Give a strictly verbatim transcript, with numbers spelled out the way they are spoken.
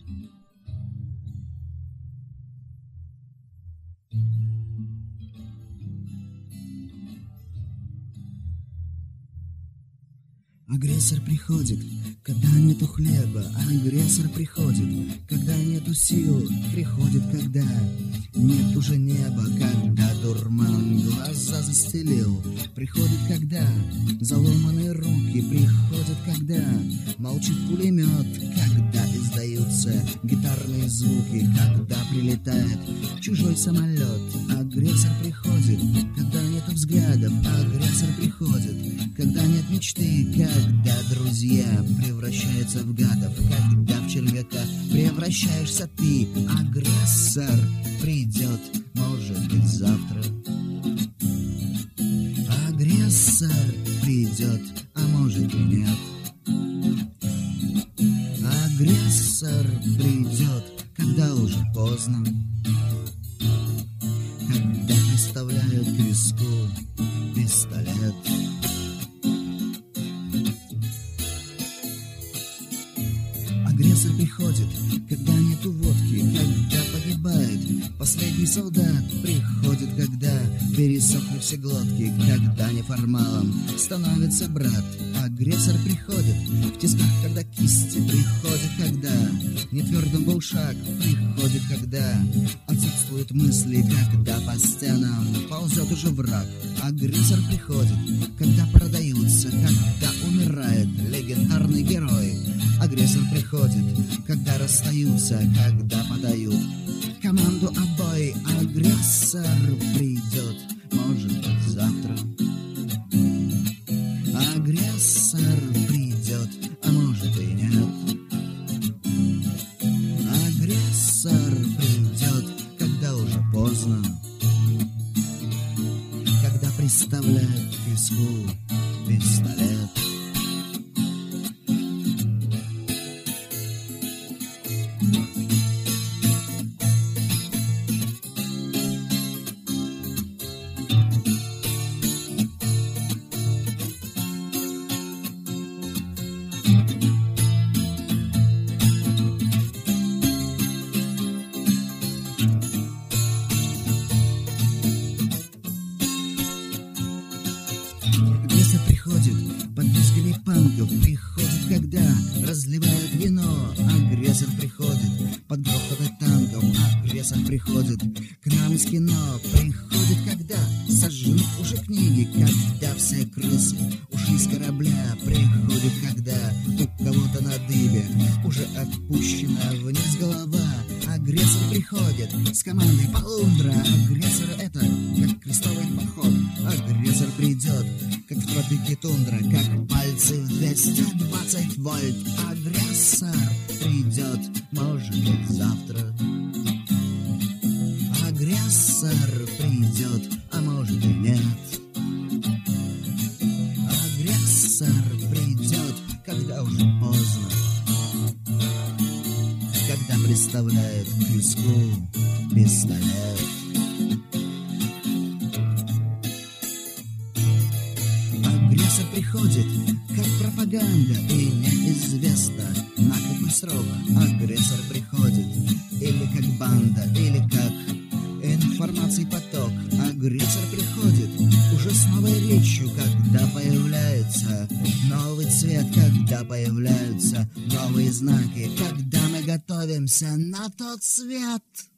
Агрессор приходит, когда нету хлеба. Агрессор приходит, когда нету сил. Приходит, когда нет уже неба, когда дурман глаза застелил. Приходит, когда заломаны руки. Приходит, когда молчит пулемет, когда издаются гитарные звуки, когда прилетает чужой самолет. Агрессор приходит, когда нету взглядов. Агрессор приходит, когда нет мечты, когда друзья превращаются в гадов, когда в червяка превращаешься ты. Агрессор придет, может быть, завтра. Агрессор придет, а может и нет. Агрессор придет, когда уже поздно, когда приставляют к виску пистолет. Агрессор приходит, когда нету водки, когда погибает последний солдат. Приходит, когда пересохли все глотки, когда неформалом становится брат. Агрессор приходит в тисках, когда кисти. Приходит, когда нетвердым был шаг. Приходит, когда отсутствуют мысли, когда по стенам ползет уже враг. Агрессор приходит, когда продаются, когда умирает легендарный герой. Агрессор приходит, когда расстаются, когда подают команду обои. Агрессор придет, может быть, завтра. Агрессор придет, а может и нет. Агрессор придет, когда уже поздно, когда приставляют к виску пистолет. Агрессор приходит под дисками панков. Приходит, когда разливают вино. Агрессор приходит под грохоты танков. Агрессор приходит к нам из кино. Приходит, когда сожжены уже книги, когда все крысы ушли с корабля. Приходит, когда у кого-то на дыбе уже отпущена вниз голова. Агрессор приходит с командой Полундра. Агрессор — это как крестовый поход. Агрессор придет, как в тропике тундра, как пальцы в двести двадцать вольт. Агрессор придет, может быть, завтра. Агрессор придет, а может и нет. Агрессор придет, когда уже поздно, когда приставляет к виску пистолет. Агрессор приходит, как пропаганда, и неизвестно, на какой срок. Агрессор приходит, или как банда, или как информации поток. Агрессор приходит уже с новой речью, когда появляется новый цвет, когда появляются новые знаки, когда мы готовимся на тот свет.